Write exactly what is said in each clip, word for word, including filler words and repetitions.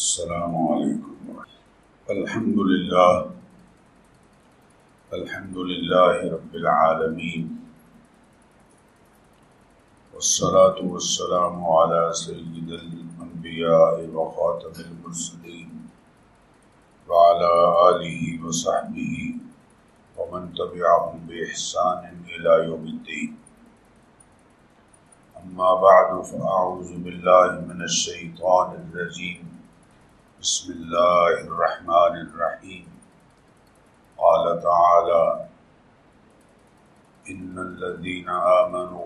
السلام علیکم۔ الحمد للہ الحمد للہ رب العالمین، والصلاة والسلام علی سید الانبیاء وخاتم المرسلین وعلی آلہ وصحبہ ومن تبعهم بإحسان إلی یوم الدین۔ اما بعد فاعوذ باللہ من الشیطان الرجیم، بسم اللہ الرحمن الرحیم۔ قال تعالی ان الذین آمنوا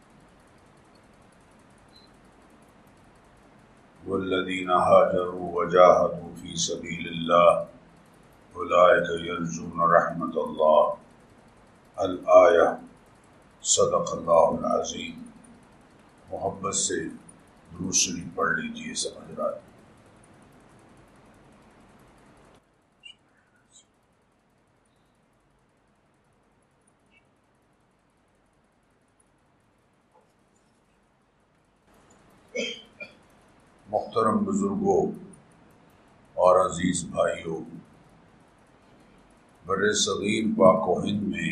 والذین هاجروا وجاہدوا فی سبیل اللہ اولئک یرجون رحمت اللہ۔ الآیہ۔ صدق اللہ العظیم۔ محبت سے درود شریف پڑھ لیجیے سمجھ رہا ہے۔ محترم بزرگوں اور عزیز بھائیوں، بر صغیر پاک و ہند میں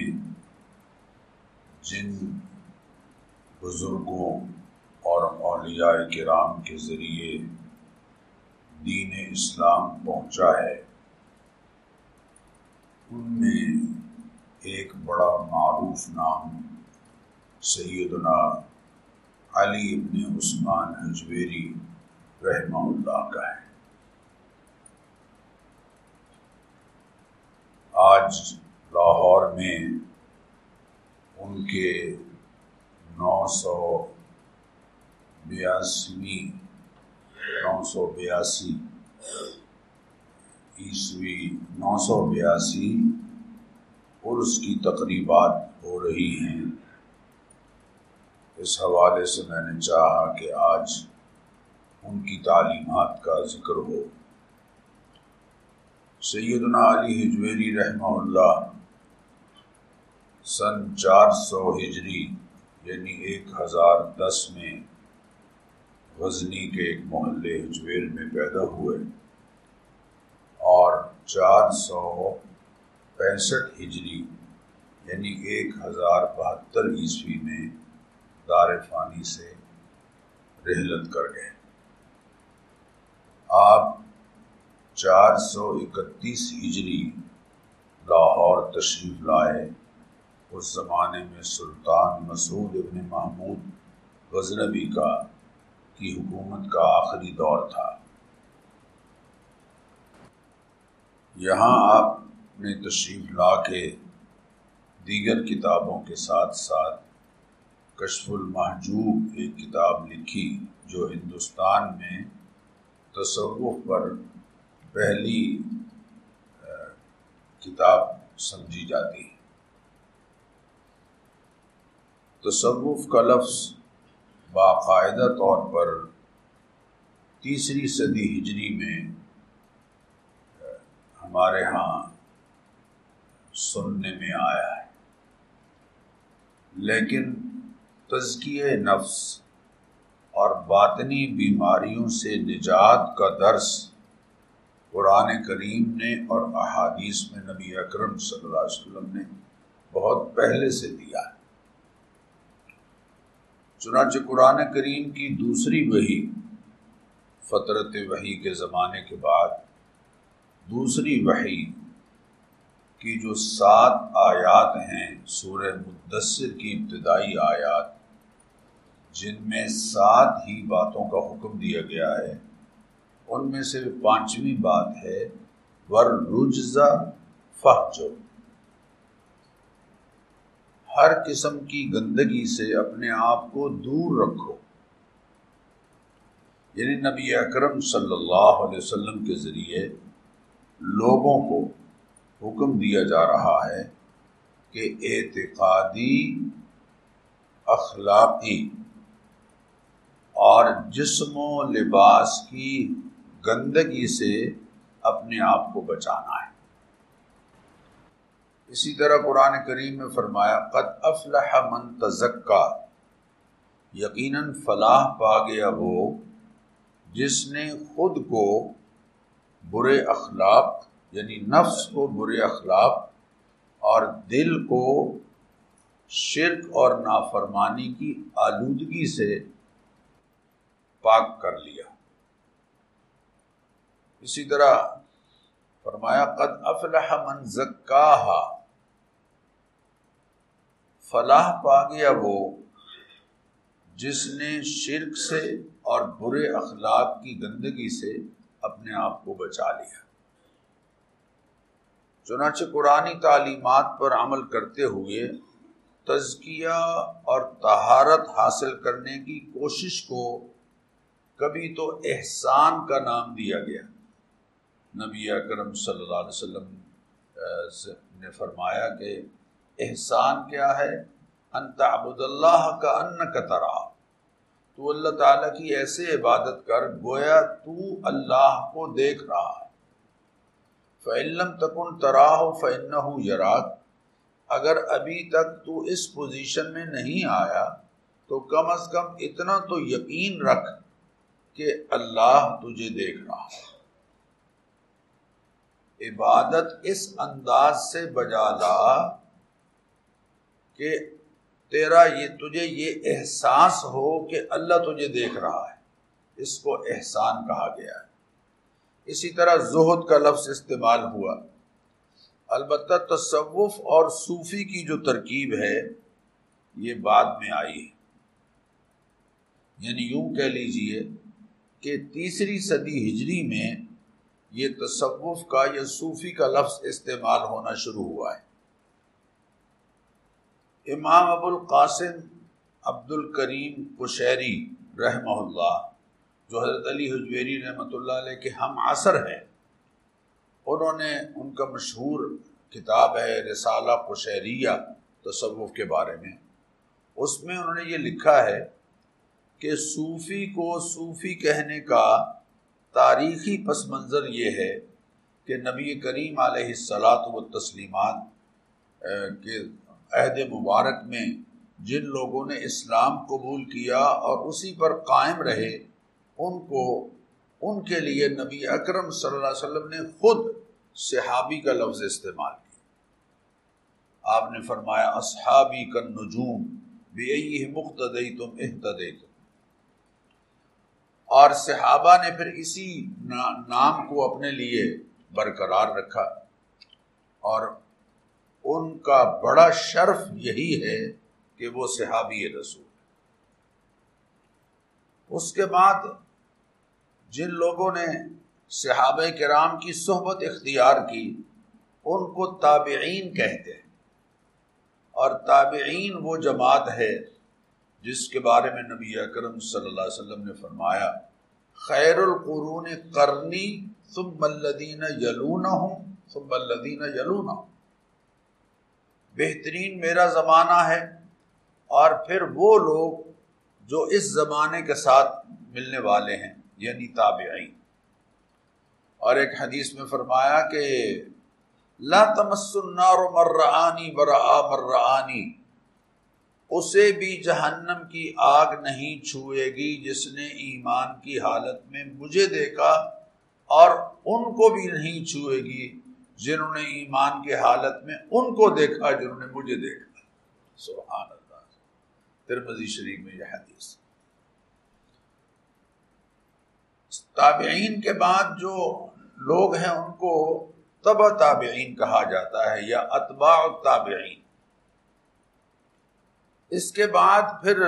جن بزرگوں اور اولیاء کرام کے ذریعے دین اسلام پہنچا ہے، ان میں ایک بڑا معروف نام سیدنا علی ابن عثمان حجویری رحمہ اللہ کا ہے۔ آج لاہور میں ان کے نو سو بیاسویں نو سو بیاسی عیسوی نو سو بیاسی عرس کی تقریبات ہو رہی ہیں۔ اس حوالے سے میں نے چاہا کہ آج ان کی تعلیمات کا ذکر ہو۔ سیدنا علی حجویری رحمہ اللہ سن چار سو ہجری یعنی ایک ہزار دس میں غزنی کے ایک محلے حجویر میں پیدا ہوئے اور چار سو پینسٹھ ہجری یعنی ایک ہزار بہتر عیسوی میں دار فانی سے رحلت کر گئے۔ آپ چار سو اکتیس ہجری لاہور تشریف لائے۔ اس زمانے میں سلطان مسعود ابن محمود غزنوی کا کی حکومت کا آخری دور تھا۔ یہاں آپ نے تشریف لا کے دیگر کتابوں کے ساتھ ساتھ کشف المحجوب ایک کتاب لکھی جو ہندوستان میں تصوف پر پہلی کتاب سمجھی جاتی ہے۔ تصوف کا لفظ باقاعدہ طور پر تیسری صدی ہجری میں ہمارے ہاں سننے میں آیا ہے، لیکن تزکیہ نفس اور باطنی بیماریوں سے نجات کا درس قرآن کریم نے اور احادیث میں نبی اکرم صلی اللہ علیہ وسلم نے بہت پہلے سے دیا ہے۔ چنانچہ قرآن کریم کی دوسری وحی فترت وحی کے زمانے کے بعد دوسری وحی کی جو سات آیات ہیں سورہ مدثر کی ابتدائی آیات، جن میں سات ہی باتوں کا حکم دیا گیا ہے، ان میں سے پانچویں بات ہے وَالرُّجْزَ فَاہْجُرْ، ہر قسم کی گندگی سے اپنے آپ کو دور رکھو۔ یعنی نبی اکرم صلی اللہ علیہ وسلم کے ذریعے لوگوں کو حکم دیا جا رہا ہے کہ اعتقادی، اخلاقی اور جسم و لباس کی گندگی سے اپنے آپ کو بچانا ہے۔ اسی طرح قرآن کریم میں فرمایا قد افلح من تزکا، یقیناً فلاح پا گیا وہ جس نے خود کو برے اخلاق یعنی نفس کو برے اخلاق اور دل کو شرک اور نافرمانی کی آلودگی سے پاک کر لیا۔ اسی طرح فرمایا قد افلح من زکاہا، فلاح پا گیا وہ جس نے شرک سے اور برے اخلاق کی گندگی سے اپنے آپ کو بچا لیا۔ چنانچہ قرآنی تعلیمات پر عمل کرتے ہوئے تزکیہ اور طہارت حاصل کرنے کی کوشش کو کبھی تو احسان کا نام دیا گیا۔ نبی اکرم صلی اللہ علیہ وسلم نے فرمایا کہ احسان کیا ہے؟ ان تعبد اللہ کأنک تراہ، تو اللہ تعالیٰ کی ایسے عبادت کر گویا تو اللہ کو دیکھ رہا ہے۔ فإن لم تکن تراہ فإنہ یراک، اگر ابھی تک تو اس پوزیشن میں نہیں آیا تو کم از کم اتنا تو یقین رکھ کہ اللہ تجھے دیکھ رہا ہے۔ عبادت اس انداز سے بجا لا کہ تیرا یہ تجھے یہ احساس ہو کہ اللہ تجھے دیکھ رہا ہے، اس کو احسان کہا گیا ہے۔ اسی طرح زہد کا لفظ استعمال ہوا۔ البتہ تصوف اور صوفی کی جو ترکیب ہے یہ بعد میں آئی ہے، یعنی یوں کہہ لیجئے کہ تیسری صدی ہجری میں یہ تصوف کا یا صوفی کا لفظ استعمال ہونا شروع ہوا ہے۔ امام ابو القاسم عبد الکریم قشیری رحمہ اللہ، جو حضرت علی حجویری رحمۃ اللہ علیہ کے ہم عصر ہیں، انہوں نے ان کا مشہور کتاب ہے رسالہ قشیریہ تصوف کے بارے میں، اس میں انہوں نے یہ لکھا ہے کہ صوفی کو صوفی کہنے کا تاریخی پس منظر یہ ہے کہ نبی کریم علیہ الصلاۃ والتسلیمات کے عہد مبارک میں جن لوگوں نے اسلام قبول کیا اور اسی پر قائم رہے، ان کو ان کے لیے نبی اکرم صلی اللہ علیہ وسلم نے خود صحابی کا لفظ استعمال کیا۔ آپ نے فرمایا اصحابی کالنجوم بأیہم اقتدیتم اہتدیتم، اور صحابہ نے پھر اسی نام کو اپنے لیے برقرار رکھا، اور ان کا بڑا شرف یہی ہے کہ وہ صحابی رسول۔ اس کے بعد جن لوگوں نے صحابہ کرام کی صحبت اختیار کی ان کو تابعین کہتے ہیں، اور تابعین وہ جماعت ہے جس کے بارے میں نبی اکرم صلی اللہ علیہ وسلم نے فرمایا خیر القرون قرنی ثم الذین یلونہم ثم الذین یلونہم، بہترین میرا زمانہ ہے اور پھر وہ لوگ جو اس زمانے کے ساتھ ملنے والے ہیں، یعنی تابعین۔ اور ایک حدیث میں فرمایا کہ لا تمس النار من رآنی ورآ من رآنی، اسے بھی جہنم کی آگ نہیں چھوئے گی جس نے ایمان کی حالت میں مجھے دیکھا، اور ان کو بھی نہیں چھوئے گی جنہوں نے ایمان کی حالت میں ان کو دیکھا جنہوں نے مجھے دیکھا۔ سبحان اللہ، ترمذی شریف میں یہ حدیث۔ تابعین کے بعد جو لوگ ہیں ان کو تبع تابعین کہا جاتا ہے یا اتباع التابعین۔ اس کے بعد پھر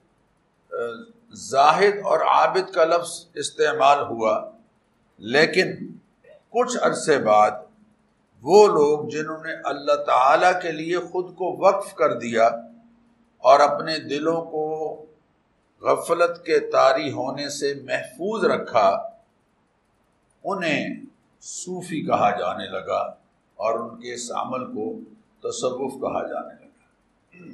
زاہد اور عابد کا لفظ استعمال ہوا، لیکن کچھ عرصے بعد وہ لوگ جنہوں نے اللہ تعالیٰ کے لیے خود کو وقف کر دیا اور اپنے دلوں کو غفلت کے طاری ہونے سے محفوظ رکھا، انہیں صوفی کہا جانے لگا اور ان کے اس عمل کو تصوف کہا جانے لگا۔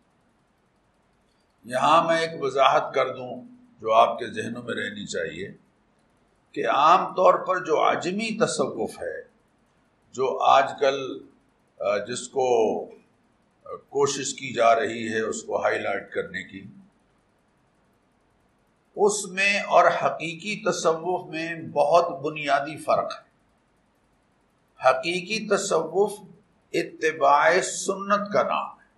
یہاں میں ایک وضاحت کر دوں جو آپ کے ذہنوں میں رہنی چاہیے کہ عام طور پر جو عجمی تصوف ہے، جو آج کل جس کو کوشش کی جا رہی ہے اس کو ہائی لائٹ کرنے کی، اس میں اور حقیقی تصوف میں بہت بنیادی فرق ہے۔ حقیقی تصوف اتباع سنت کا نام ہے،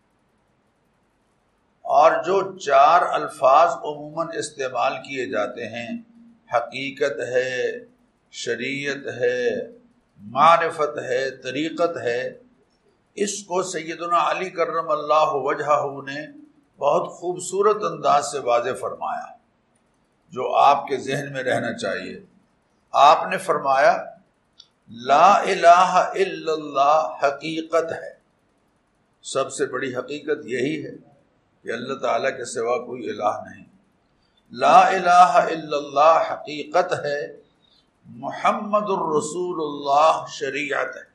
اور جو چار الفاظ عموماً استعمال کیے جاتے ہیں، حقیقت ہے، شریعت ہے، معرفت ہے، طریقت ہے، اس کو سیدنا علی کرم اللہ وجہہ نے بہت خوبصورت انداز سے واضح فرمایا، جو آپ کے ذہن میں رہنا چاہیے۔ آپ نے فرمایا لا الہ الا اللہ حقیقت ہے، سب سے بڑی حقیقت یہی ہے کہ اللہ تعالیٰ کے سوا کوئی الہ نہیں۔ لا الہ الا اللہ حقیقت ہے، محمد الرسول اللہ شریعت ہے۔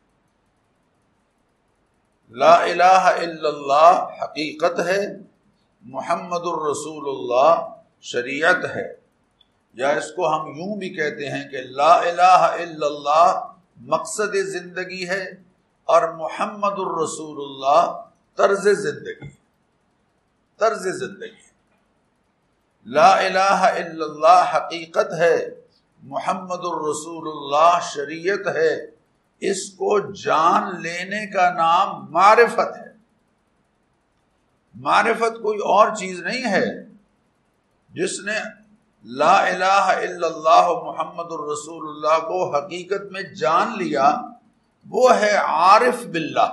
لا الہ الا اللہ حقیقت ہے، محمد الرسول اللہ شریعت ہے، یا اس کو ہم یوں بھی کہتے ہیں کہ لا الہ الا اللہ مقصد زندگی ہے، اور محمد الرسول اللہ طرز زندگی طرز زندگی لا الہ الا اللہ حقیقت ہے، محمد الرسول اللہ شریعت ہے، اس کو جان لینے کا نام معرفت ہے۔ معرفت کوئی اور چیز نہیں ہے۔ جس نے لا الہ الا اللہ محمد الرسول اللہ کو حقیقت میں جان لیا، وہ ہے عارف باللہ،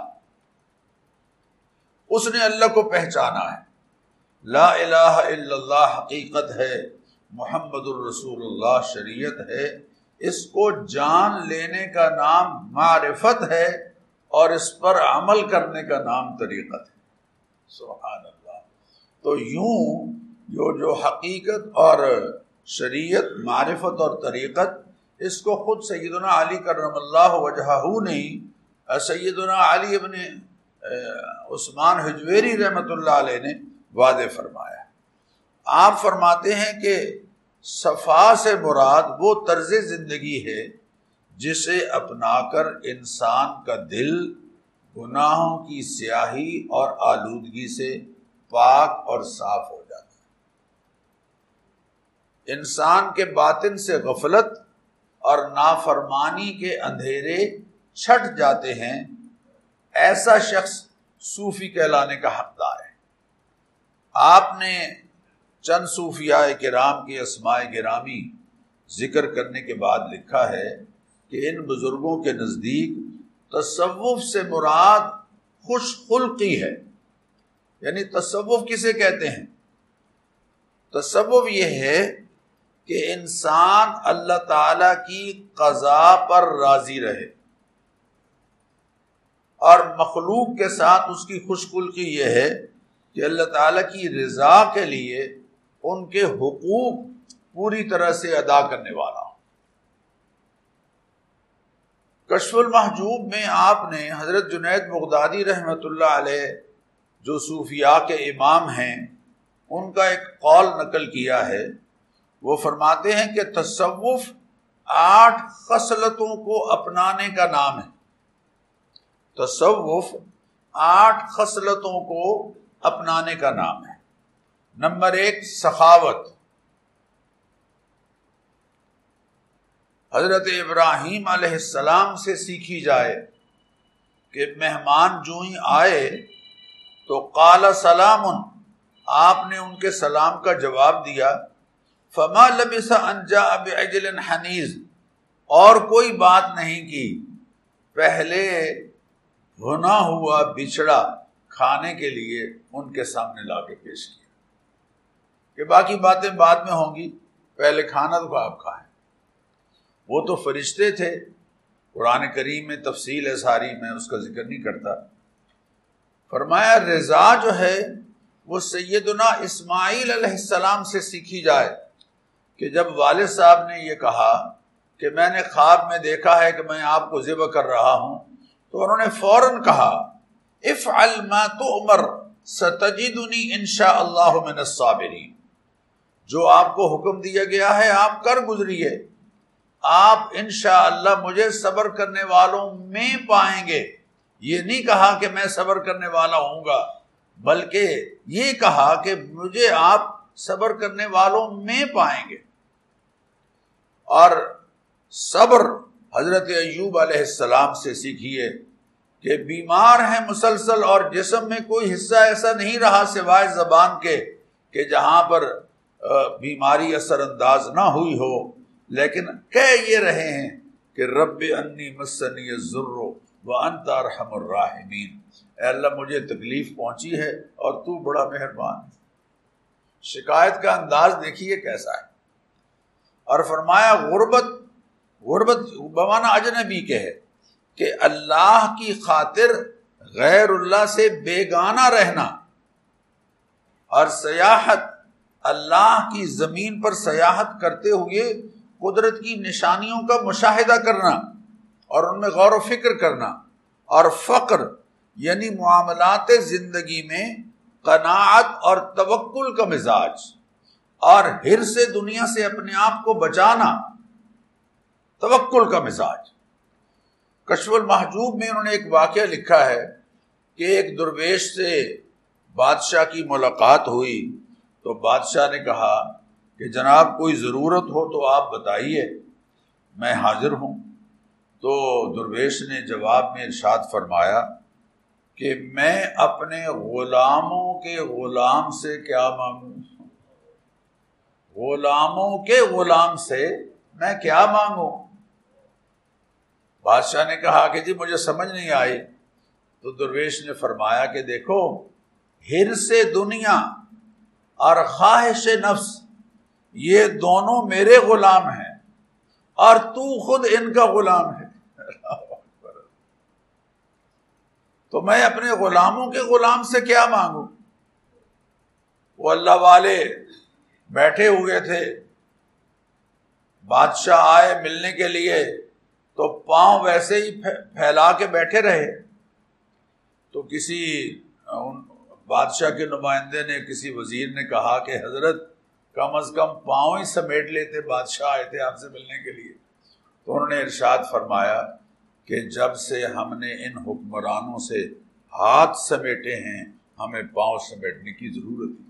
اس نے اللہ کو پہچانا ہے۔ لا الہ الا اللہ حقیقت ہے، محمد الرسول اللہ شریعت ہے، اس کو جان لینے کا نام معرفت ہے، اور اس پر عمل کرنے کا نام طریقت ہے۔ سبحان اللہ۔ تو یوں جو جو حقیقت اور شریعت، معرفت اور طریقت، اس کو خود سیدنا علی کرم اللہ وجہہ نے، سیدنا علی ابن عثمان حجویری رحمۃ اللہ علیہ نے واضح فرمایا۔ آپ فرماتے ہیں کہ صفا سے مراد وہ طرز زندگی ہے جسے اپنا کر انسان کا دل گناہوں کی سیاہی اور آلودگی سے پاک اور صاف ہو جاتا ہے۔ انسان کے باطن سے غفلت اور نافرمانی کے اندھیرے چھٹ جاتے ہیں، ایسا شخص صوفی کہلانے کا حقدار ہے۔ آپ نے چند صوفیاء کرام کے اسماء گرامی ذکر کرنے کے بعد لکھا ہے کہ ان بزرگوں کے نزدیک تصوف سے مراد خوش خلقی ہے۔ یعنی تصوف کسے کہتے ہیں؟ تصوف یہ ہے کہ انسان اللہ تعالیٰ کی قضا پر راضی رہے، اور مخلوق کے ساتھ اس کی خوش خلقی یہ ہے کہ اللہ تعالیٰ کی رضا کے لیے ان کے حقوق پوری طرح سے ادا کرنے والا ہو۔ کشف المحجوب میں آپ نے حضرت جنید بغدادی رحمۃ اللہ علیہ جو صوفیاء کے امام ہیں، ان کا ایک قول نقل کیا ہے۔ وہ فرماتے ہیں کہ تصوف آٹھ خصلتوں کو اپنانے کا نام ہے۔ تصوف آٹھ خصلتوں کو اپنانے کا نام ہے۔ نمبر ایک، سخاوت۔ حضرت ابراہیم علیہ السلام سے سیکھی جائے کہ مہمان جو ہی آئے تو قال سلام، آپ نے ان کے سلام کا جواب دیا۔ فما لبث ان جاء بعجل حنیذ، اور کوئی بات نہیں کی، پہلے بھنا ہوا بچڑا کھانے کے لیے ان کے سامنے لا کے پیش کیا کہ باقی باتیں بعد میں ہوں گی، پہلے کھانا تو آپ کھائیں۔ وہ تو فرشتے تھے، قرآن کریم میں تفصیل ہے ساری، میں اس کا ذکر نہیں کرتا۔ فرمایا رضا جو ہے وہ سیدنا اسماعیل علیہ السلام سے سیکھی جائے کہ جب والد صاحب نے یہ کہا کہ میں نے خواب میں دیکھا ہے کہ میں آپ کو ذبح کر رہا ہوں، تو انہوں نے فوراً کہا افعل ما تؤمر ستجدنی انشاء اللہ من الصابرین، جو آپ کو حکم دیا گیا ہے آپ کر گزریے، آپ انشاءاللہ مجھے صبر کرنے والوں میں پائیں گے۔ یہ نہیں کہا کہ میں صبر کرنے والا ہوں گا، بلکہ یہ کہا کہ مجھے آپ صبر کرنے والوں میں پائیں گے۔ اور صبر حضرت ایوب علیہ السلام سے سیکھیے کہ بیمار ہیں مسلسل اور جسم میں کوئی حصہ ایسا نہیں رہا سوائے زبان کے کہ جہاں پر بیماری اثر انداز نہ ہوئی ہو، لیکن کہہ یہ رہے ہیں کہ رب انی مسنی الضر وانت ارحم الراحمین، اے اللہ مجھے تکلیف پہنچی ہے اور تو بڑا مہربان ہے۔ شکایت کا انداز دیکھیے کیسا ہے۔ اور فرمایا غربت غربت بمانا اجنبی کے ہے کہ اللہ کی خاطر غیر اللہ سے بیگانہ رہنا، اور سیاحت اللہ کی زمین پر سیاحت کرتے ہوئے قدرت کی نشانیوں کا مشاہدہ کرنا اور ان میں غور و فکر کرنا، اور فقر یعنی معاملات زندگی میں قناعت اور توکل کا مزاج، اور حرص دنیا سے اپنے آپ کو بچانا، توکل کا مزاج۔ کشف المحجوب میں انہوں نے ایک واقعہ لکھا ہے کہ ایک درویش سے بادشاہ کی ملاقات ہوئی تو بادشاہ نے کہا کہ جناب کوئی ضرورت ہو تو آپ بتائیے، میں حاضر ہوں۔ تو درویش نے جواب میں ارشاد فرمایا کہ میں اپنے غلاموں کے غلام سے کیا مانگوں، غلاموں کے غلام سے میں کیا مانگوں۔ بادشاہ نے کہا کہ جی مجھے سمجھ نہیں آئی۔ تو درویش نے فرمایا کہ دیکھو، حرص دنیا اور خواہش نفس یہ دونوں میرے غلام ہیں اور تو خود ان کا غلام ہے، تو میں اپنے غلاموں کے غلام سے کیا مانگوں۔ وہ اللہ والے بیٹھے ہوئے تھے، بادشاہ آئے ملنے کے لیے تو پاؤں ویسے ہی پھیلا کے بیٹھے رہے۔ تو کسی بادشاہ کے نمائندے نے، کسی وزیر نے کہا کہ حضرت کم از کم پاؤں ہی سمیٹ لیتے، بادشاہ آئے تھے آپ سے ملنے کے لیے۔ تو انہوں نے ارشاد فرمایا کہ جب سے ہم نے ان حکمرانوں سے ہاتھ سمیٹے ہیں ہمیں پاؤں سمیٹنے کی ضرورت نہیں۔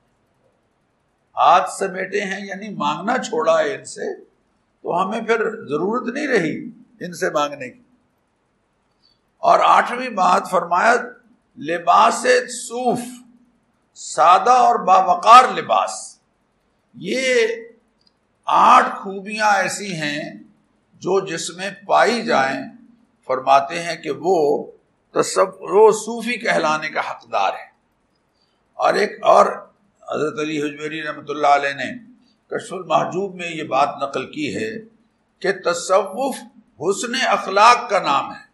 ہاتھ سمیٹے ہیں یعنی مانگنا چھوڑا ہے ان سے، تو ہمیں پھر ضرورت نہیں رہی ان سے مانگنے کی۔ اور آٹھویں بات فرمایا لباس صوف، سادہ اور باوقار لباس، یہ آٹھ خوبیاں ایسی ہیں جو جس میں پائی جائیں فرماتے ہیں کہ وہ تصور صوفی کہلانے کا حقدار ہے۔ اور ایک اور حضرت علی حجویری رحمۃ اللہ علیہ نے کشف المحجوب میں یہ بات نقل کی ہے کہ تصوف حسن اخلاق کا نام ہے۔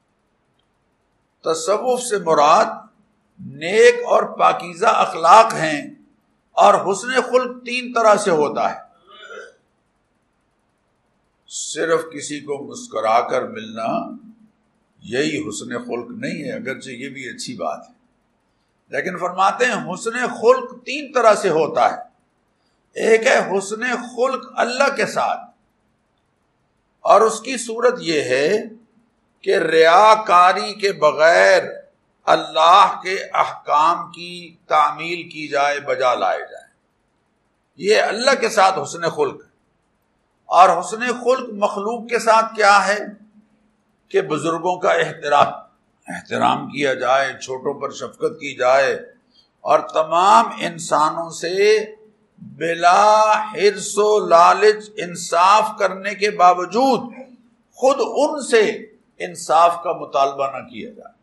تصوف سے مراد نیک اور پاکیزہ اخلاق ہیں، اور حسن خلق تین طرح سے ہوتا ہے۔ صرف کسی کو مسکرا کر ملنا یہی حسن خلق نہیں ہے، اگرچہ یہ بھی اچھی بات ہے، لیکن فرماتے ہیں حسن خلق تین طرح سے ہوتا ہے۔ ایک ہے حسن خلق اللہ کے ساتھ، اور اس کی صورت یہ ہے کہ ریاکاری کے بغیر اللہ کے احکام کی تعمیل کی جائے، بجا لائے جائے، یہ اللہ کے ساتھ حسن خلق ہے۔ اور حسن خلق مخلوق کے ساتھ کیا ہے کہ بزرگوں کا احترام احترام کیا جائے، چھوٹوں پر شفقت کی جائے، اور تمام انسانوں سے بلا حرص و لالچ انصاف کرنے کے باوجود خود ان سے انصاف کا مطالبہ نہ کیا جائے۔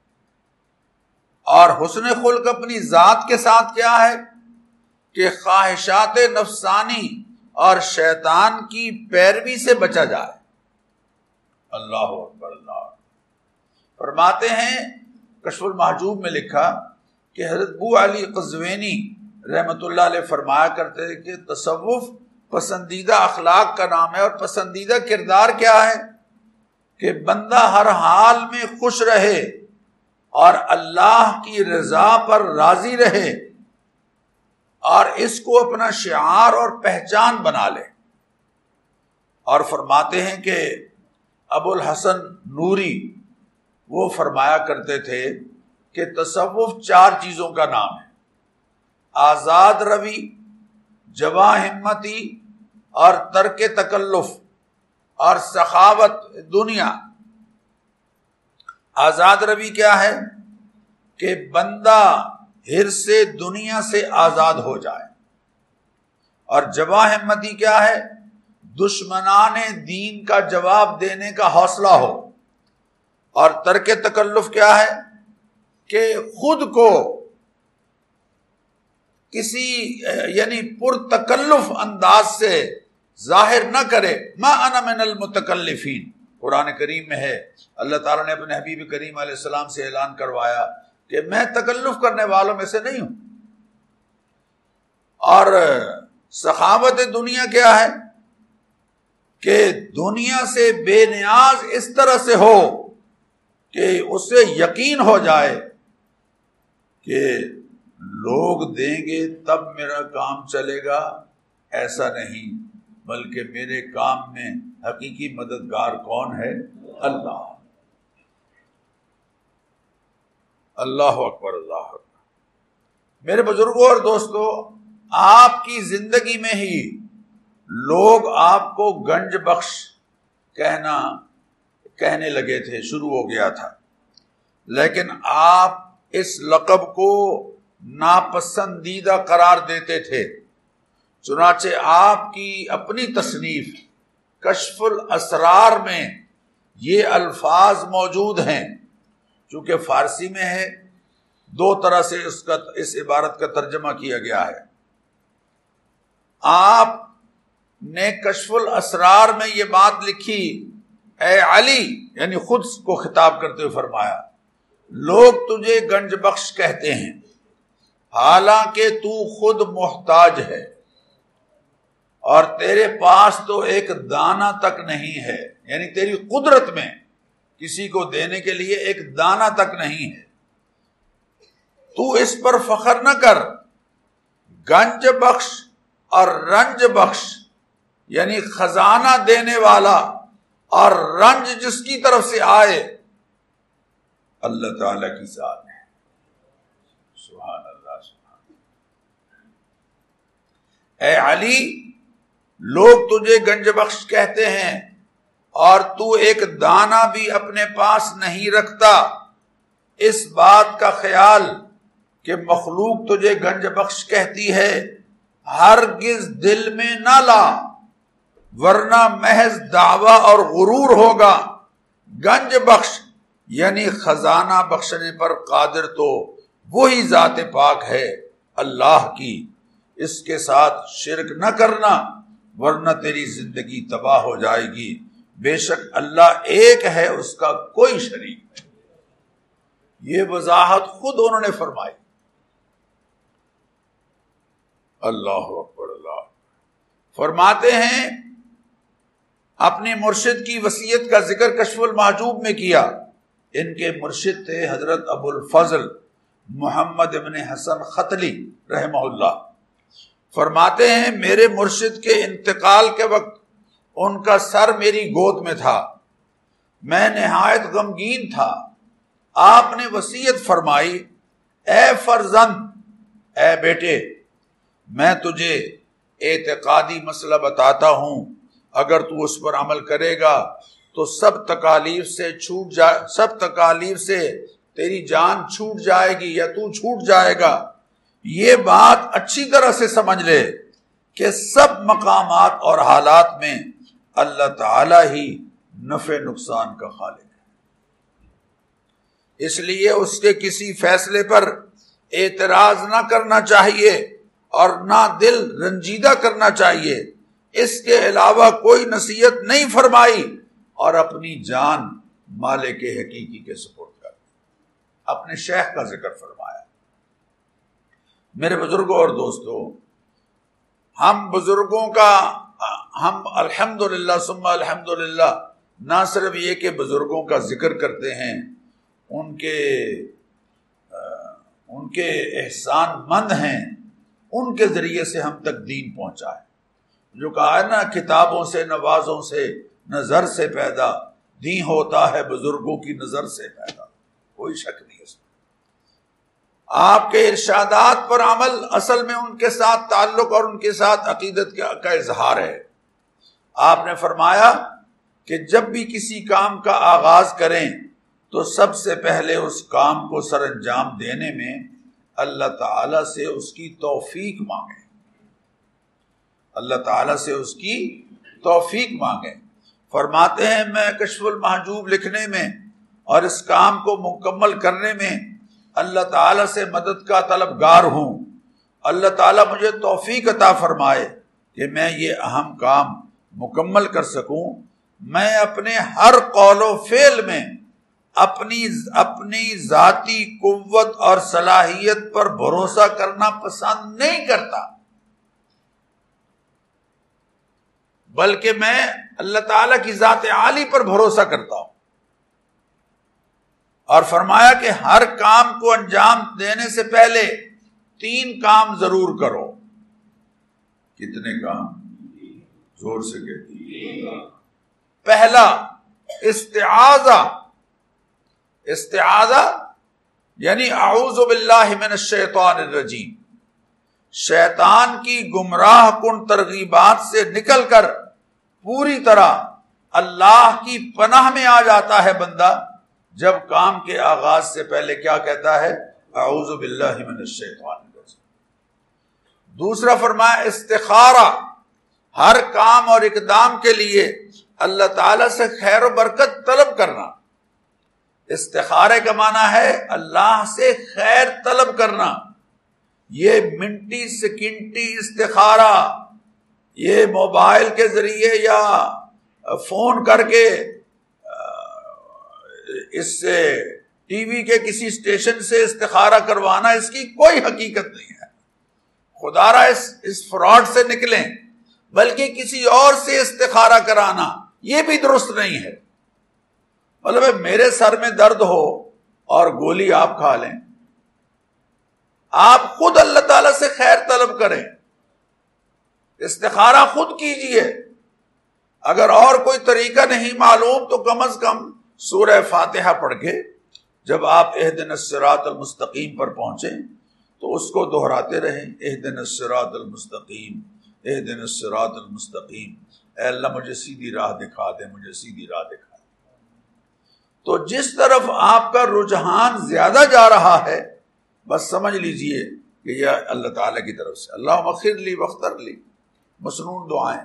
اور حسن خلق اپنی ذات کے ساتھ کیا ہے کہ خواہشات نفسانی اور شیطان کی پیروی سے بچا جائے۔ اللہ اکبر، اللہ فرماتے ہیں کشف المحجوب میں لکھا کہ حضرت ابو علی قزوینی رحمۃ اللہ علیہ فرمایا کرتے تھے کہ تصوف پسندیدہ اخلاق کا نام ہے، اور پسندیدہ کردار کیا ہے کہ بندہ ہر حال میں خوش رہے اور اللہ کی رضا پر راضی رہے، اور اس کو اپنا شعار اور پہچان بنا لے۔ اور فرماتے ہیں کہ ابو الحسن نوری وہ فرمایا کرتے تھے کہ تصوف چار چیزوں کا نام ہے: آزاد روی، جواں ہمتی، اور ترک تکلف۔ اور سخاوت دنیا. آزاد روی کیا ہے؟ کہ بندہ حرص سے دنیا سے آزاد ہو جائے. اور جواہ ہمتی کیا ہے؟ دشمنان دین کا جواب دینے کا حوصلہ ہو. اور ترک تکلف کیا ہے؟ کہ خود کو کسی یعنی پرتکلف انداز سے ظاہر نہ کرے. ما انا من المتکلفین، قرآن کریم میں ہے. اللہ تعالیٰ نے اپنے حبیب کریم علیہ السلام سے اعلان کروایا کہ میں تکلف کرنے والوں میں سے نہیں ہوں. اور سخاوت دنیا کیا ہے؟ کہ دنیا سے بے نیاز اس طرح سے ہو کہ اسے یقین ہو جائے کہ لوگ دیں گے تب میرا کام چلے گا، ایسا نہیں، بلکہ میرے کام میں حقیقی مددگار کون ہے؟ اللہ. اللہ اکبر، اللہ اکبر. میرے بزرگوں اور دوستو، آپ کی زندگی میں ہی لوگ آپ کو گنج بخش کہنا کہنے لگے تھے، شروع ہو گیا تھا. لیکن آپ اس لقب کو ناپسندیدہ قرار دیتے تھے. چنانچہ آپ کی اپنی تصنیف کشف الاسرار میں یہ الفاظ موجود ہیں. چونکہ فارسی میں ہے، دو طرح سے اس کا اس عبارت کا ترجمہ کیا گیا ہے. آپ نے کشف الاسرار میں یہ بات لکھی، اے علی، یعنی خود کو خطاب کرتے ہوئے فرمایا، لوگ تجھے گنج بخش کہتے ہیں حالانکہ تو خود محتاج ہے اور تیرے پاس تو ایک دانہ تک نہیں ہے. یعنی تیری قدرت میں کسی کو دینے کے لیے ایک دانہ تک نہیں ہے. تو اس پر فخر نہ کر. گنج بخش اور رنج بخش یعنی خزانہ دینے والا اور رنج جس کی طرف سے آئے اللہ تعالی کی ذات ہے. سبحان اللہ، سبحان اللہ. اے علی، لوگ تجھے گنج بخش کہتے ہیں اور تو ایک دانہ بھی اپنے پاس نہیں رکھتا. اس بات کا خیال کہ مخلوق تجھے گنج بخش کہتی ہے ہرگز دل میں نہ لا، ورنہ محض دعویٰ اور غرور ہوگا. گنج بخش یعنی خزانہ بخشنے پر قادر تو وہی ذات پاک ہے اللہ کی. اس کے ساتھ شرک نہ کرنا ورنہ تیری زندگی تباہ ہو جائے گی. بے شک اللہ ایک ہے، اس کا کوئی شریک نہیں. یہ وضاحت خود انہوں نے فرمائی. اللہ اکبر، اللہ. فرماتے ہیں اپنے مرشد کی وصیت کا ذکر کشف المحجوب میں کیا. ان کے مرشد تھے حضرت ابو الفضل محمد ابن حسن ختلی رحمہ اللہ. فرماتے ہیں میرے مرشد کے انتقال کے وقت ان کا سر میری گود میں تھا. میں نہایت غمگین تھا. آپ نے وصیت فرمائی، اے فرزند، اے بیٹے، میں تجھے اعتقادی مسئلہ بتاتا ہوں، اگر تو اس پر عمل کرے گا تو سب تکالیف سے چھوٹ جائے سب تکالیف سے تیری جان چھوٹ جائے گی یا تو چھوٹ جائے گا. یہ بات اچھی طرح سے سمجھ لے کہ سب مقامات اور حالات میں اللہ تعالی ہی نفع نقصان کا خالق ہے. اس لیے اس کے کسی فیصلے پر اعتراض نہ کرنا چاہیے اور نہ دل رنجیدہ کرنا چاہیے. اس کے علاوہ کوئی نصیحت نہیں فرمائی اور اپنی جان مالک حقیقی کے سپرد کر. اپنے شیخ کا ذکر فرمایا. میرے بزرگوں اور دوستو، ہم بزرگوں کا ہم الحمدللہ ثم الحمدللہ نہ صرف یہ کہ بزرگوں کا ذکر کرتے ہیں، ان کے ان کے احسان مند ہیں، ان کے ذریعے سے ہم تک دین پہنچا ہے. جو کہا ہے نا، کتابوں سے نوازوں سے نظر سے پیدا دین ہوتا ہے بزرگوں کی نظر سے پیدا. کوئی شک نہیں اس میں. آپ کے ارشادات پر عمل اصل میں ان کے ساتھ تعلق اور ان کے ساتھ عقیدت کا اظہار ہے. آپ نے فرمایا کہ جب بھی کسی کام کا آغاز کریں تو سب سے پہلے اس کام کو سر انجام دینے میں اللہ تعالیٰ سے اس کی توفیق مانگیں، اللہ تعالیٰ سے اس کی توفیق مانگیں۔ فرماتے ہیں میں کشف المحجوب لکھنے میں اور اس کام کو مکمل کرنے میں اللہ تعالیٰ سے مدد کا طلبگار ہوں، اللہ تعالیٰ مجھے توفیق عطا فرمائے کہ میں یہ اہم کام مکمل کر سکوں۔ میں اپنے ہر قول و فعل میں اپنی اپنی ذاتی قوت اور صلاحیت پر بھروسہ کرنا پسند نہیں کرتا، بلکہ میں اللہ تعالیٰ کی ذات عالی پر بھروسہ کرتا ہوں۔ اور فرمایا کہ ہر کام کو انجام دینے سے پہلے تین کام ضرور کرو۔ کتنے کام؟ زور سے کہتے۔ پہلا استعاذہ، استعاذہ یعنی اعوذ باللہ من الشیطان الرجیم، شیطان کی گمراہ کن ترغیبات سے نکل کر پوری طرح اللہ کی پناہ میں آ جاتا ہے بندہ جب کام کے آغاز سے پہلے کیا کہتا ہے؟ اعوذ باللہ من الشیطان الرجیم۔ دوسرا فرمایا استخارہ، ہر کام اور اقدام کے لیے اللہ تعالیٰ سے خیر و برکت طلب کرنا۔ استخارے کا معنی ہے اللہ سے خیر طلب کرنا۔ یہ منٹی سکنٹی استخارہ، یہ موبائل کے ذریعے یا فون کر کے اس سے ٹی وی کے کسی اسٹیشن سے استخارہ کروانا، اس کی کوئی حقیقت نہیں ہے۔ خدا را اس اس فراڈ سے نکلیں، بلکہ کسی اور سے استخارہ کرانا یہ بھی درست نہیں ہے۔ مطلب میرے سر میں درد ہو اور گولی آپ کھا لیں، آپ خود اللہ تعالیٰ سے خیر طلب کریں، استخارہ خود کیجئے۔ اگر اور کوئی طریقہ نہیں معلوم تو کم از کم سورہ فاتحہ پڑھ کے جب آپ اہدنا الصراط المستقیم پر پہنچیں تو اس کو دہراتے رہیں، اہدنا الصراط المستقیم، اہدنا الصراط المستقیم، اے اللہ مجھے سیدھی راہ دکھا دے، مجھے سیدھی راہ دکھا دے۔ تو جس طرف آپ کا رجحان زیادہ جا رہا ہے بس سمجھ لیجئے کہ یہ اللہ تعالیٰ کی طرف سے۔ اللہم اغفر لی واختر لی، مسنون دعائیں۔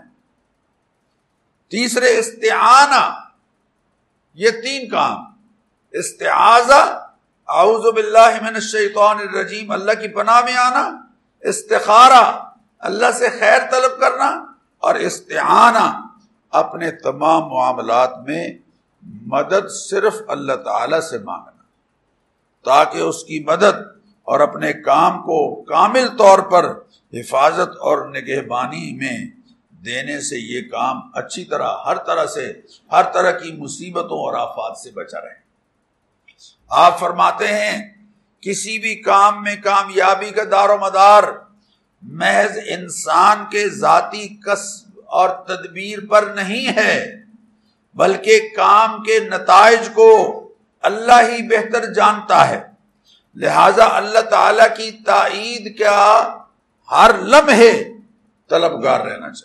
تیسرے استعانہ، یہ تین کام، استعاذہ اعوذ باللہ من الشیطان الرجیم، اللہ کی پناہ میں آنا، استخارہ اللہ سے خیر طلب کرنا، اور استعانہ اپنے تمام معاملات میں مدد صرف اللہ تعالی سے مانگنا، تاکہ اس کی مدد اور اپنے کام کو کامل طور پر حفاظت اور نگہبانی میں دینے سے یہ کام اچھی طرح ہر طرح سے ہر طرح کی مصیبتوں اور آفات سے بچا رہے۔ آپ فرماتے ہیں کسی بھی کام میں کامیابی کا دار و مدار محض انسان کے ذاتی کسب اور تدبیر پر نہیں ہے، بلکہ کام کے نتائج کو اللہ ہی بہتر جانتا ہے۔ لہذا اللہ تعالی کی تائید کا ہر لمحے طلبگار رہنا چاہیے۔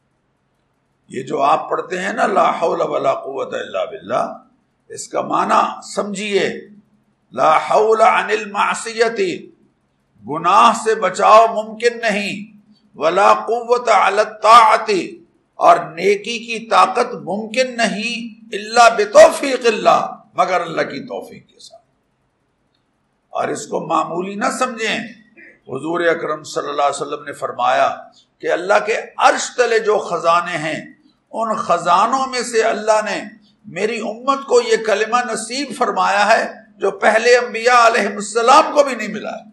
یہ جو آپ پڑھتے ہیں نا لا حول ولا قوت الا باللہ، اس کا معنی سمجھیے، لا حول عن المعصیت، گناہ سے بچاؤ ممکن نہیں، ولا قوت علی الطاعت، اور نیکی کی طاقت ممکن نہیں الا بتوفیق اللہ، مگر اللہ کی توفیق کے ساتھ۔ اور اس کو معمولی نہ سمجھیں، حضور اکرم صلی اللہ علیہ وسلم نے فرمایا کہ اللہ کے عرش تلے جو خزانے ہیں ان خزانوں میں سے اللہ نے میری امت کو یہ کلمہ نصیب فرمایا ہے جو پہلے انبیاء علیہ السلام کو بھی نہیں ملا ہے،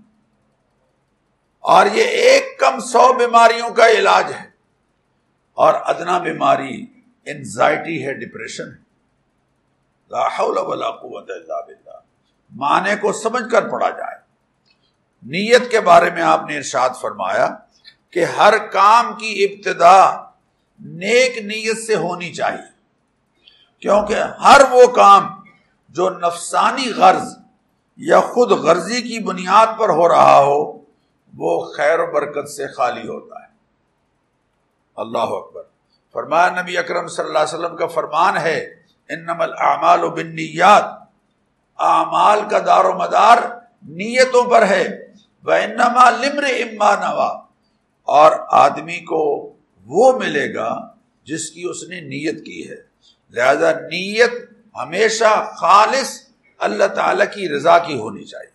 اور یہ ایک کم سو بیماریوں کا علاج ہے، اور ادنا بیماری انزائٹی ہے، ڈپریشن ہے۔ لا حول ولا قوت الا باللہ، معنی کو سمجھ کر پڑھا جائے۔ نیت کے بارے میں آپ نے ارشاد فرمایا کہ ہر کام کی ابتدا نیک نیت سے ہونی چاہیے، کیونکہ ہر وہ کام جو نفسانی غرض یا خود غرضی کی بنیاد پر ہو رہا ہو وہ خیر و برکت سے خالی ہوتا ہے۔ اللہ اکبر۔ فرمایا نبی اکرم صلی اللہ علیہ وسلم کا فرمان ہے انما الاعمال بالنیات، اعمال کا دار و مدار نیتوں پر ہے، وانما لامرئ ما نوی، اور آدمی کو وہ ملے گا جس کی اس نے نیت کی ہے. لہذا نیت ہمیشہ خالص اللہ تعالی کی رضا کی ہونی چاہیے.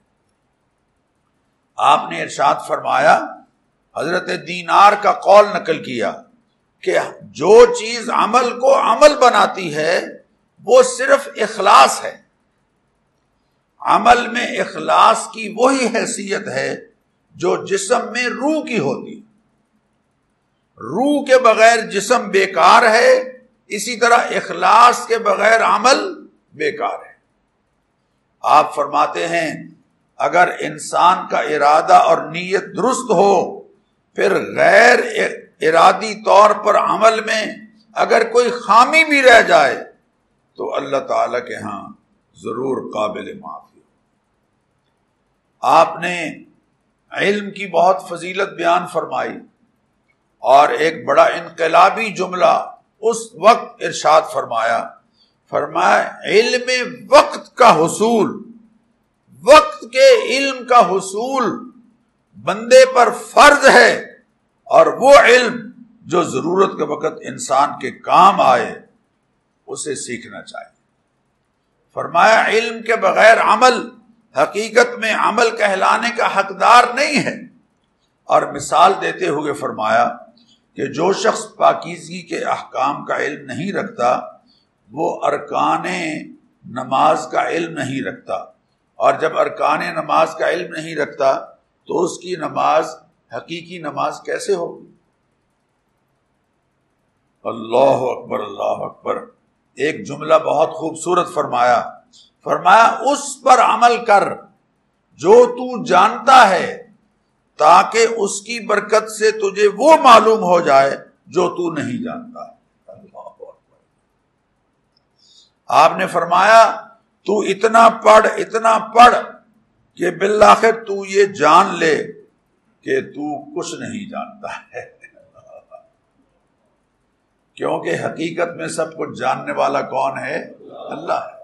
آپ نے ارشاد فرمایا، حضرت دینار کا قول نقل کیا کہ جو چیز عمل کو عمل بناتی ہے وہ صرف اخلاص ہے. عمل میں اخلاص کی وہی حیثیت ہے جو جسم میں روح کی ہوتی. روح کے بغیر جسم بیکار ہے، اسی طرح اخلاص کے بغیر عمل بیکار ہے. آپ فرماتے ہیں اگر انسان کا ارادہ اور نیت درست ہو، پھر غیر ارادی طور پر عمل میں اگر کوئی خامی بھی رہ جائے تو اللہ تعالی کے ہاں ضرور قابل معافی. آپ نے علم کی بہت فضیلت بیان فرمائی، اور ایک بڑا انقلابی جملہ اس وقت ارشاد فرمایا، فرمایا علم وقت کا حصول، وقت کے علم کا حصول بندے پر فرض ہے، اور وہ علم جو ضرورت کے وقت انسان کے کام آئے اسے سیکھنا چاہیے. فرمایا علم کے بغیر عمل حقیقت میں عمل کہلانے کا حقدار نہیں ہے. اور مثال دیتے ہوئے فرمایا کہ جو شخص پاکیزگی کے احکام کا علم نہیں رکھتا وہ ارکان نماز کا علم نہیں رکھتا، اور جب ارکان نماز کا علم نہیں رکھتا تو اس کی نماز حقیقی نماز کیسے ہوگی؟ اللہ اکبر، اللہ اکبر. ایک جملہ بہت خوبصورت فرمایا، فرمایا اس پر عمل کر جو تو جانتا ہے تاکہ اس کی برکت سے تجھے وہ معلوم ہو جائے جو تو نہیں جانتا. اللہ اکبر. آپ نے فرمایا تو اتنا پڑھ اتنا پڑھ کہ بالآخر تو یہ جان لے کہ تو کچھ نہیں جانتا ہے، کیونکہ حقیقت میں سب کچھ جاننے والا کون ہے؟ اللہ ہے.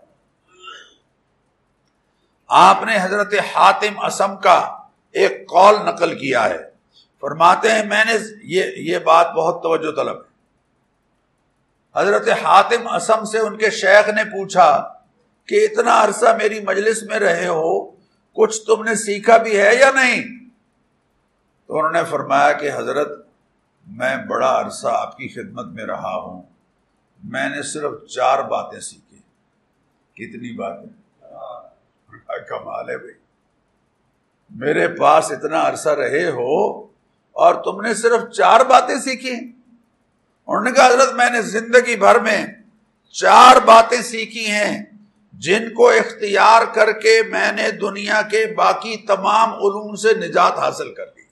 آپ نے حضرت حاتم اصم کا ایک قول نقل کیا ہے، فرماتے ہیں میں نے یہ یہ بات بہت توجہ طلب ہے. حضرت حاتم اصم سے ان کے شیخ نے پوچھا کہ اتنا عرصہ میری مجلس میں رہے ہو، کچھ تم نے سیکھا بھی ہے یا نہیں؟ تو انہوں نے فرمایا کہ حضرت میں بڑا عرصہ آپ کی خدمت میں رہا ہوں، میں نے صرف چار باتیں سیکھی. کتنی باتیں؟ کمال ہے بھائی، میرے پاس اتنا عرصہ رہے ہو اور تم نے صرف چار باتیں سیکھی. انہوں نے کہا حضرت میں نے زندگی بھر میں چار باتیں سیکھی ہیں جن کو اختیار کر کے میں نے دنیا کے باقی تمام علوم سے نجات حاصل کر لی.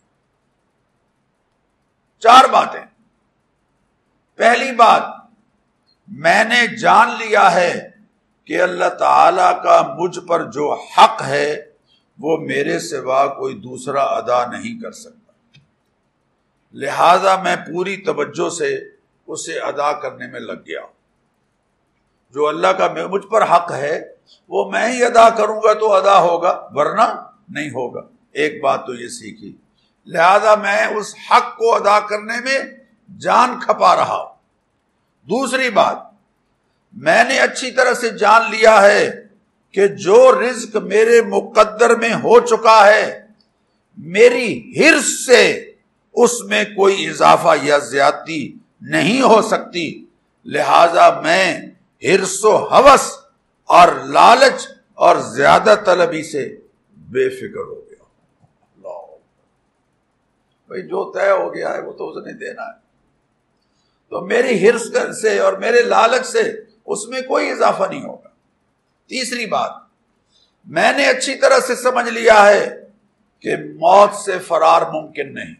چار باتیں. پہلی بات، میں نے جان لیا ہے کہ اللہ تعالی کا مجھ پر جو حق ہے وہ میرے سوا کوئی دوسرا ادا نہیں کر سکتا، لہذا میں پوری توجہ سے اسے ادا کرنے میں لگ گیا. جو اللہ کا مجھ پر حق ہے وہ میں ہی ادا کروں گا تو ادا ہوگا، ورنہ نہیں ہوگا. ایک بات تو یہ سیکھی، لہذا میں اس حق کو ادا کرنے میں جان کھپا رہا. دوسری بات، میں نے اچھی طرح سے جان لیا ہے کہ جو رزق میرے مقدر میں ہو چکا ہے میری حرص سے اس میں کوئی اضافہ یا زیادتی نہیں ہو سکتی، لہذا میں حرص و ہوس اور لالچ اور زیادہ طلبی سے بے فکر ہو گیا. اللہ بھائی جو طے ہو گیا ہے وہ تو اس نے دینا ہے، تو میری حرص سے اور میرے لالچ سے اس میں کوئی اضافہ نہیں ہوگا. تیسری بات، میں نے اچھی طرح سے سمجھ لیا ہے کہ موت سے فرار ممکن نہیں.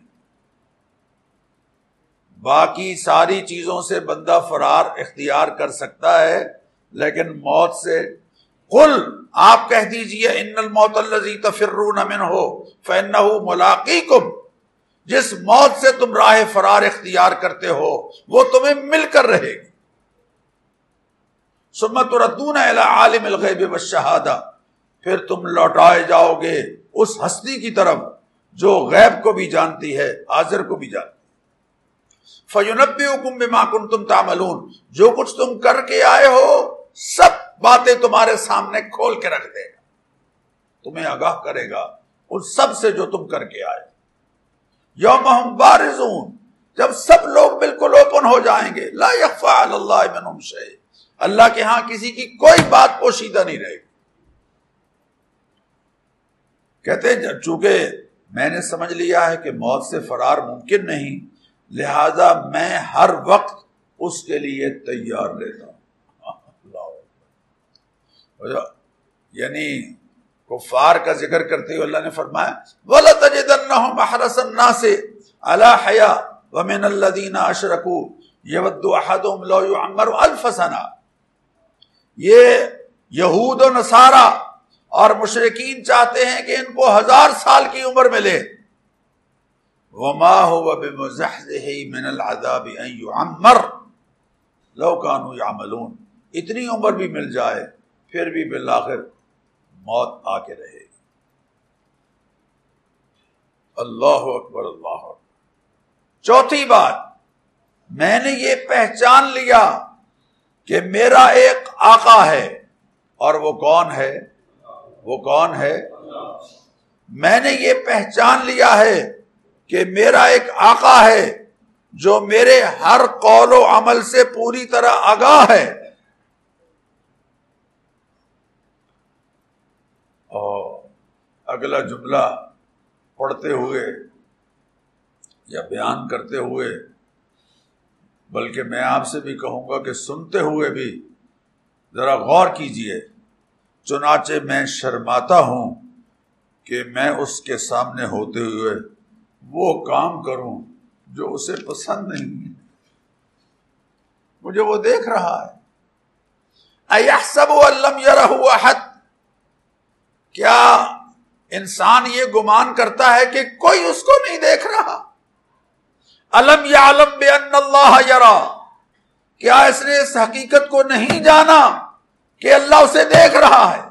باقی ساری چیزوں سے بندہ فرار اختیار کر سکتا ہے لیکن موت سے قل آپ کہہ دیجئے ان الموت الذی تفرون منہ فانہ ملاقیکم، جس موت سے تم راہ فرار اختیار کرتے ہو وہ تمہیں مل کر رہے گی. ثم تردون الی عالم الغیب والشہادہ، پھر تم لوٹائے جاؤ گے اس ہستی کی طرف جو غیب کو بھی جانتی ہے، حاضر کو بھی جانتی ہے. فَيُنَبِّئُكُم بِمَا كُنتُمْ تَعْمَلُونَ، جو کچھ تم کر کے آئے ہو سب باتیں تمہارے سامنے کھول کے رکھ دے گا، تمہیں آگاہ کرے گا ان سب سے جو تم کر کے آئے. یوم ہم بارزون، جب سب لوگ بالکل اوپن ہو جائیں گے. لا یخفی علی اللہ منہم شیء، اللہ کے ہاں کسی کی کوئی بات پوشیدہ نہیں رہے گی. کہتے ہیں چونکہ میں نے سمجھ لیا ہے کہ موت سے فرار ممکن نہیں، لہذا میں ہر وقت اس کے لیے تیار رہتا ہوں. یعنی کفار کا ذکر کرتے ہوئے اللہ نے فرمایا وَلَتَجِدَنَّهُمْ أَحْرَصَ النَّاسِ عَلَىٰ حَيَاءٍ وَمِنَ الَّذِينَ أَشْرَكُوا يَوَدُّ أَحَدُهُمْ لَوْ يُعَمَّرُ أَلْفَ سَنَةٍ. یہ یہود و نصارہ اور مشرکین چاہتے ہیں کہ ان کو ہزار سال کی عمر ملے. وَمَا هُوَ بِمُزَحْزِحِهِ مِنَ الْعَذَابِ أَن يُعَمَّرَ لَوْ كَانُوا يَعْمَلُونَ. اتنی عمر بھی مل جائے پھر بھی بالآخر موت آ کے رہے گی. اللہ اکبر اللہ اکبر. چوتھی بات، میں نے یہ پہچان لیا کہ میرا ایک آقا ہے، اور وہ کون ہے؟ وہ کون ہے؟ میں نے یہ پہچان لیا ہے کہ میرا ایک آقا ہے جو میرے ہر قول و عمل سے پوری طرح آگاہ ہے. اور اگلا جملہ پڑھتے ہوئے یا بیان کرتے ہوئے، بلکہ میں آپ سے بھی کہوں گا کہ سنتے ہوئے بھی ذرا غور کیجئے. چنانچہ میں شرماتا ہوں کہ میں اس کے سامنے ہوتے ہوئے وہ کام کروں جو اسے پسند نہیں ہے. مجھے وہ دیکھ رہا ہے. اَيَحْسَبُ أَن لَّمْ يَرَهُ أَحَدٌ، کیا انسان یہ گمان کرتا ہے کہ کوئی اس کو نہیں دیکھ رہا؟ الم یعلم بان اللہ یرا، کیا اس نے اس حقیقت کو نہیں جانا کہ اللہ اسے دیکھ رہا ہے؟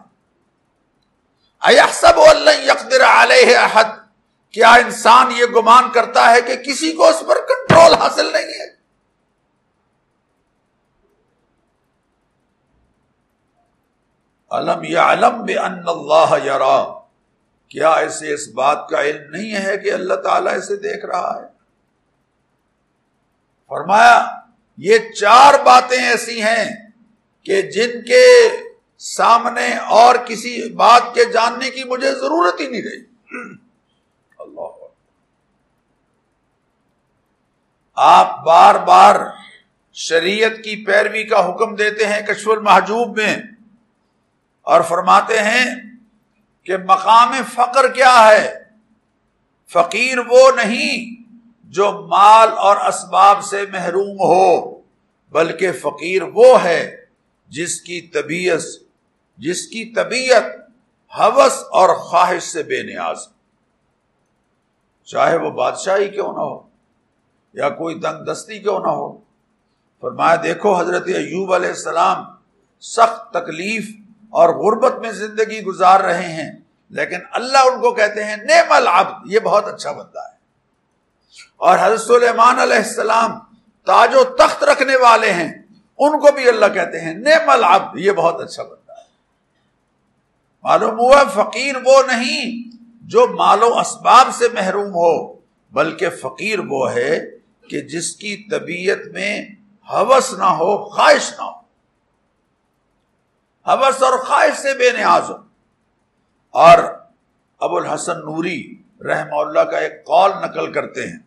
ایحسب ان لن یقدر علیہ احد، کیا انسان یہ گمان کرتا ہے کہ کسی کو اس پر کنٹرول حاصل نہیں ہے؟ الم یعلم بان اللہ یرا، کیا اسے اس بات کا علم نہیں ہے کہ اللہ تعالیٰ اسے دیکھ رہا ہے؟ فرمایا یہ چار باتیں ایسی ہیں کہ جن کے سامنے اور کسی بات کے جاننے کی مجھے ضرورت ہی نہیں رہی. اللہ، آپ بار بار شریعت کی پیروی کا حکم دیتے ہیں کشف المحجوب میں، اور فرماتے ہیں کہ مقام فقر کیا ہے؟ فقیر وہ نہیں جو مال اور اسباب سے محروم ہو، بلکہ فقیر وہ ہے جس کی طبیعت جس کی طبیعت ہوس اور خواہش سے بے نیاز، چاہے وہ بادشاہی کیوں نہ ہو یا کوئی تنگ دستی کیوں نہ ہو. فرمایا دیکھو حضرت ایوب علیہ السلام سخت تکلیف اور غربت میں زندگی گزار رہے ہیں، لیکن اللہ ان کو کہتے ہیں نعم العبد، یہ بہت اچھا بندہ ہے. اور حضرت سلیمان علیہ السلام تاج و تخت رکھنے والے ہیں، ان کو بھی اللہ کہتے ہیں نعم العبد، یہ بہت اچھا بندہ ہے. معلوم ہوا فقیر وہ نہیں جو مال و اسباب سے محروم ہو، بلکہ فقیر وہ ہے کہ جس کی طبیعت میں ہوس نہ ہو، خواہش نہ ہو، ہوس اور خواہش سے بے نیاز ہو. اور ابو الحسن نوری رحمہ اللہ کا ایک قول نقل کرتے ہیں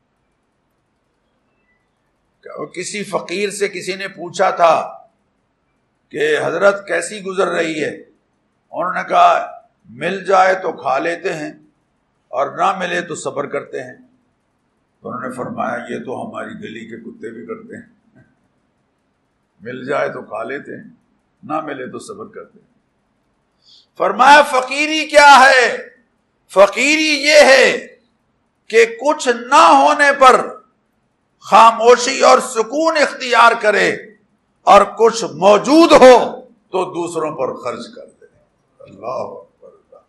کہ وہ کسی فقیر سے کسی نے پوچھا تھا کہ حضرت کیسی گزر رہی ہے؟ انہوں نے کہا مل جائے تو کھا لیتے ہیں اور نہ ملے تو صبر کرتے ہیں. تو انہوں نے فرمایا یہ تو ہماری گلی کے کتے بھی کرتے ہیں، مل جائے تو کھا لیتے ہیں، نہ ملے تو صبر کرتے ہیں. فرمایا فقیری کیا ہے؟ فقیری یہ ہے کہ کچھ نہ ہونے پر خاموشی اور سکون اختیار کرے اور کچھ موجود ہو تو دوسروں پر خرچ کر دے. اللہ اکبر.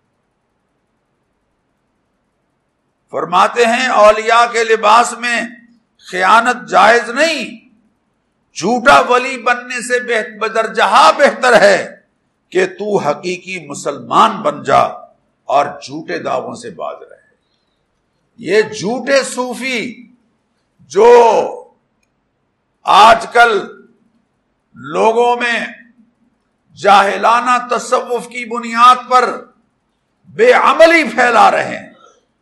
فرماتے ہیں اولیاء کے لباس میں خیانت جائز نہیں. جھوٹا ولی بننے سے بدرجہ بہتر ہے کہ تو حقیقی مسلمان بن جا اور جھوٹے دعووں سے باز رہے. یہ جھوٹے صوفی جو آج کل لوگوں میں جاہلانہ تصوف کی بنیاد پر بے عملی پھیلا رہے ہیں،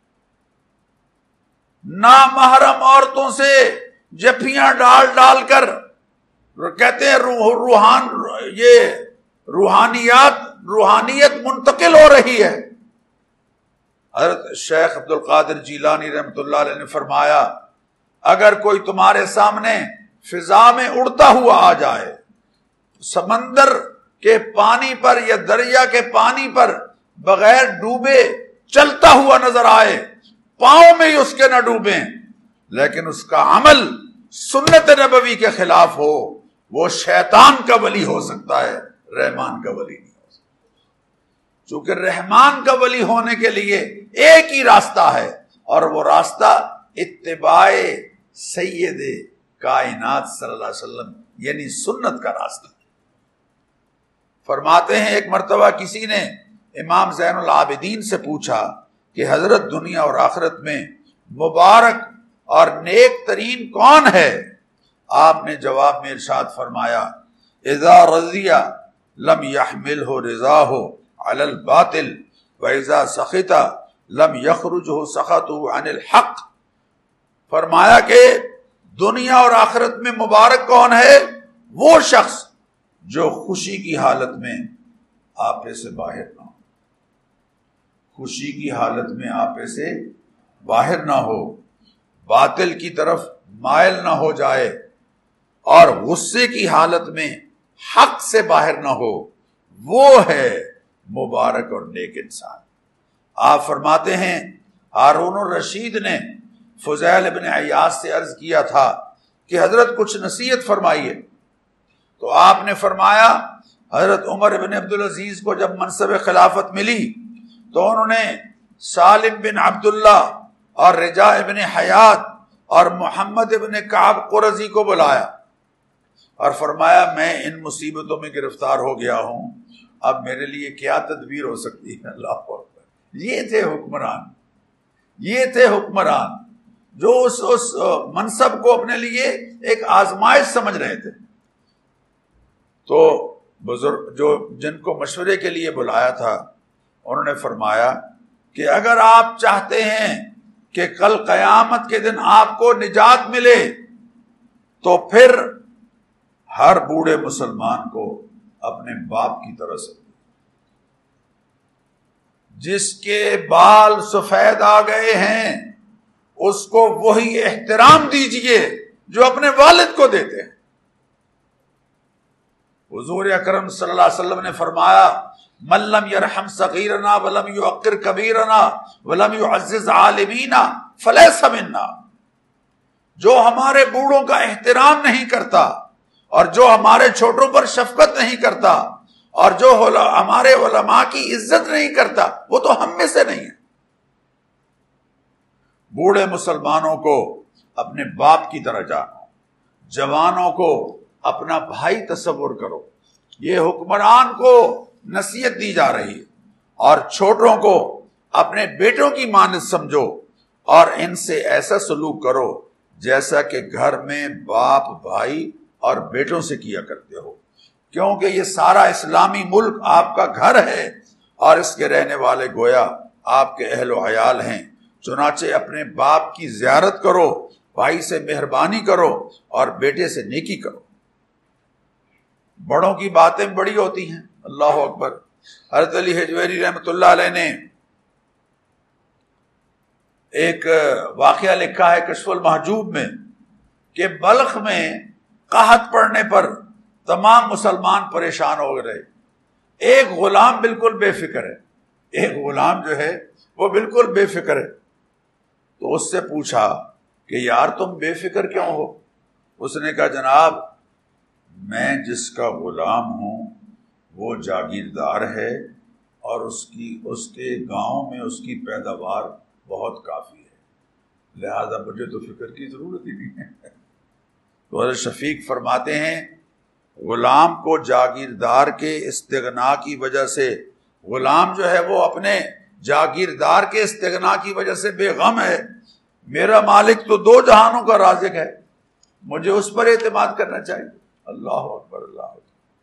نامحرم عورتوں سے جفیاں ڈال ڈال کر کہتے ہیں روح روحان یہ روحانیات روحانیت منتقل ہو رہی ہے. حضرت شیخ عبد القادر جیلانی رحمۃ اللہ علیہ نے فرمایا اگر کوئی تمہارے سامنے فضا میں اڑتا ہوا آ جائے، سمندر کے پانی پر یا دریا کے پانی پر بغیر ڈوبے چلتا ہوا نظر آئے، پاؤں میں ہی اس کے نہ ڈوبیں، لیکن اس کا عمل سنت نبوی کے خلاف ہو، وہ شیطان کا ولی ہو سکتا ہے، رحمان کا ولی نہیں ہو سکتا. چونکہ رحمان کا ولی ہونے کے لیے ایک ہی راستہ ہے، اور وہ راستہ اتباع سید کائنات صلی اللہ علیہ وسلم یعنی سنت کا راستہ. فرماتے ہیں ایک مرتبہ کسی نے امام زین العابدین سے پوچھا کہ حضرت دنیا اور آخرت میں مبارک اور نیک ترین کون ہے؟ آپ نے جواب میں ارشاد فرمایا اذا رضی لم يحملہ رضاہ علی الباطل واذا سخط لم یخرجہ سخطہ عن الحق. فرمایا کہ دنیا اور آخرت میں مبارک کون ہے؟ وہ شخص جو خوشی کی حالت میں آپے سے باہر نہ ہو، خوشی کی حالت میں آپے سے باہر نہ ہو، باطل کی طرف مائل نہ ہو جائے، اور غصے کی حالت میں حق سے باہر نہ ہو، وہ ہے مبارک اور نیک انسان. آپ فرماتے ہیں ہارون الرشید نے فضیل ابن عیاض سے عرض کیا تھا کہ حضرت کچھ نصیحت فرمائیے، تو آپ نے فرمایا حضرت عمر ابن عبدالعزیز کو جب منصب خلافت ملی تو انہوں نے سالم بن عبداللہ اور رجاء ابن حیات اور محمد ابن کعب قرظی کو بلایا اور فرمایا میں ان مصیبتوں میں گرفتار ہو گیا ہوں، اب میرے لیے کیا تدبیر ہو سکتی ہے؟ اللہ اکبر. یہ تھے حکمران، یہ تھے حکمران جو اس اس منصب کو اپنے لیے ایک آزمائش سمجھ رہے تھے. تو بزرگ جو جن کو مشورے کے لیے بلایا تھا انہوں نے فرمایا کہ اگر آپ چاہتے ہیں کہ کل قیامت کے دن آپ کو نجات ملے تو پھر ہر بوڑھے مسلمان کو اپنے باپ کی طرح سے، جس کے بال سفید آ گئے ہیں اس کو وہی احترام دیجئے جو اپنے والد کو دیتے ہیں. حضور اکرم صلی اللہ علیہ وسلم نے فرمایا من لم یرحم صغیرنا ولم یوقر کبیرنا ولم یعزز عالمینا فلیس منا. جو ہمارے بوڑھوں کا احترام نہیں کرتا اور جو ہمارے چھوٹوں پر شفقت نہیں کرتا اور جو ہمارے علماء کی عزت نہیں کرتا وہ تو ہم میں سے نہیں ہے. بوڑھے مسلمانوں کو اپنے باپ کی طرح جانو، جوانوں کو اپنا بھائی تصور کرو. یہ حکمران کو نصیحت دی جا رہی ہے، اور چھوٹوں کو اپنے بیٹوں کی مانند سمجھو اور ان سے ایسا سلوک کرو جیسا کہ گھر میں باپ بھائی اور بیٹوں سے کیا کرتے ہو، کیونکہ یہ سارا اسلامی ملک آپ کا گھر ہے اور اس کے رہنے والے گویا آپ کے اہل و عیال ہیں. چنانچہ اپنے باپ کی زیارت کرو، بھائی سے مہربانی کرو اور بیٹے سے نیکی کرو. بڑوں کی باتیں بڑی ہوتی ہیں. اللہ اکبر. حضرت علی حجویری رحمۃ اللہ علیہ نے ایک واقعہ لکھا ہے کشف المحجوب میں کہ بلخ میں قحط پڑنے پر تمام مسلمان پریشان ہو گئے. ایک غلام بالکل بے فکر ہے، ایک غلام جو ہے وہ بالکل بے فکر ہے. تو اس سے پوچھا کہ یار تم بے فکر کیوں ہو؟ اس نے کہا جناب میں جس کا غلام ہوں وہ جاگیردار ہے اور اس کی اس کے گاؤں میں اس کی پیداوار بہت کافی ہے، لہذا مجھے تو فکر کی ضرورت ہی نہیں ہے۔ تو حضرت شفیق فرماتے ہیں غلام کو جاگیردار کے استغنا کی وجہ سے، غلام جو ہے وہ اپنے جاگیردار کے استغنا کی وجہ سے بے غم ہے، میرا مالک تو دو جہانوں کا رازق ہے، مجھے اس پر اعتماد کرنا چاہیے۔ اللہ اکبر، اللہ اکبر۔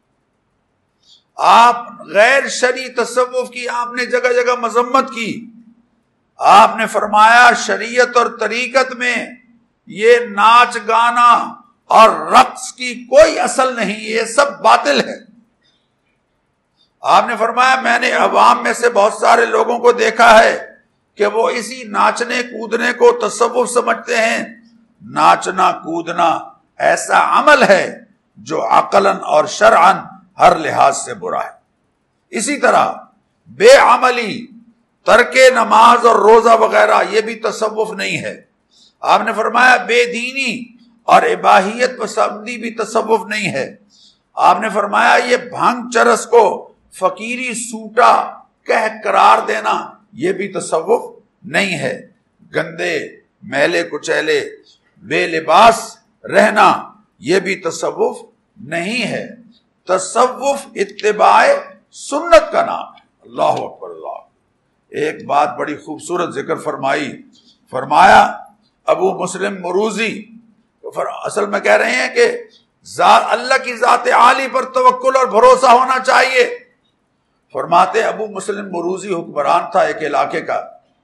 آپ غیر شرعی تصوف کی آپ نے جگہ جگہ مذمت کی، آپ نے فرمایا شریعت اور طریقت میں یہ ناچ گانا اور رقص کی کوئی اصل نہیں، یہ سب باطل ہے۔ آپ نے فرمایا میں نے عوام میں سے بہت سارے لوگوں کو دیکھا ہے کہ وہ اسی ناچنے کودنے کو تصوف سمجھتے ہیں۔ ناچنا کودنا ایسا عمل ہے جو عقلاً اور شرعاً ہر لحاظ سے برا ہے۔ اسی طرح بے عملی، ترک نماز اور روزہ وغیرہ یہ بھی تصوف نہیں ہے۔ آپ نے فرمایا بے دینی اور اباحیت پسندی بھی تصوف نہیں ہے۔ آپ نے فرمایا یہ بھنگ چرس کو فقیری سوٹا کہہ قرار دینا یہ بھی تصوف نہیں ہے۔ گندے میلے کچیلے بے لباس رہنا یہ بھی تصوف نہیں ہے۔ تصوف اتباع سنت کا نام ہے۔ اللہ اکبر، اللہ۔ ایک بات بڑی خوبصورت ذکر فرمائی، فرمایا ابو مسلم مروزی اصل میں کہہ رہے ہیں کہ اللہ کی ذات عالی پر توکل اور بھروسہ ہونا چاہیے۔ فرماتے ابو مسلم مروزی حکمران تھا ایک علاقے کا،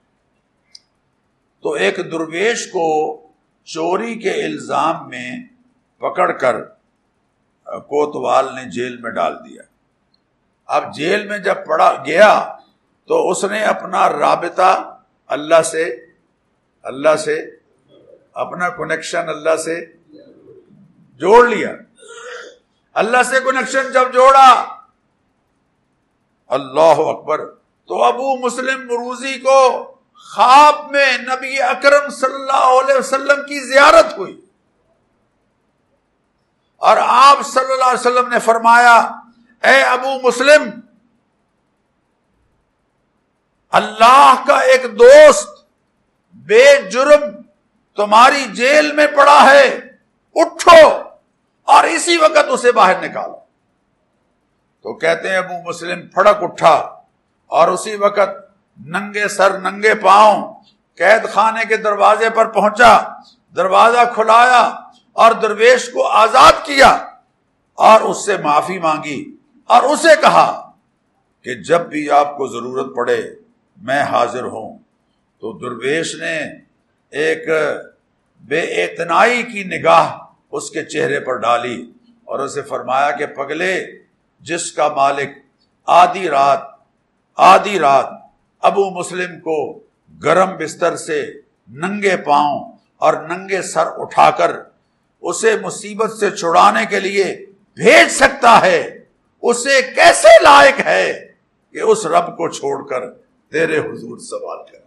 تو ایک درویش کو چوری کے الزام میں پکڑ کر کوتوال نے جیل میں ڈال دیا۔ اب جیل میں جب پڑا گیا تو اس نے اپنا رابطہ اللہ سے اللہ سے اپنا کنیکشن اللہ سے جوڑ لیا۔ اللہ سے کنیکشن جب جوڑا، اللہ اکبر، تو ابو مسلم مروزی کو خواب میں نبی اکرم صلی اللہ علیہ وسلم کی زیارت ہوئی، اور آپ صلی اللہ علیہ وسلم نے فرمایا اے ابو مسلم، اللہ کا ایک دوست بے جرم تمہاری جیل میں پڑا ہے، اٹھو اور اسی وقت اسے باہر نکالو۔ تو کہتے ہیں ابو مسلم پھڑک اٹھا اور اسی وقت ننگے سر ننگے پاؤں قید خانے کے دروازے پر پہنچا، دروازہ کھلایا اور درویش کو آزاد کیا اور اس سے معافی مانگی اور اسے کہا کہ جب بھی آپ کو ضرورت پڑے میں حاضر ہوں۔ تو درویش نے ایک بے اعتنائی کی نگاہ اس کے چہرے پر ڈالی اور اسے فرمایا کہ پگلے، جس کا مالک آدھی رات آدھی رات ابو مسلم کو گرم بستر سے ننگے پاؤں اور ننگے سر اٹھا کر اسے مصیبت سے چھڑانے کے لیے بھیج سکتا ہے، اسے کیسے لائق ہے کہ اس رب کو چھوڑ کر تیرے حضور سوال کرے۔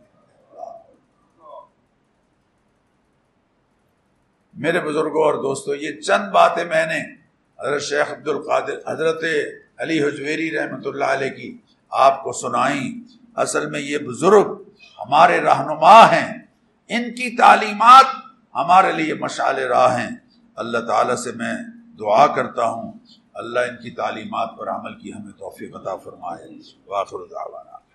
میرے بزرگوں اور دوستو، یہ چند باتیں میں نے حضرت شیخ عبد القادر حضرت علی حجویری رحمۃ اللہ علیہ کی آپ کو سنائیں۔ اصل میں یہ بزرگ ہمارے رہنما ہیں، ان کی تعلیمات ہمارے لیے مشعل راہ ہیں۔ اللہ تعالیٰ سے میں دعا کرتا ہوں اللہ ان کی تعلیمات پر عمل کی ہمیں توفیق عطا فرمائے۔ وآخر دعوانا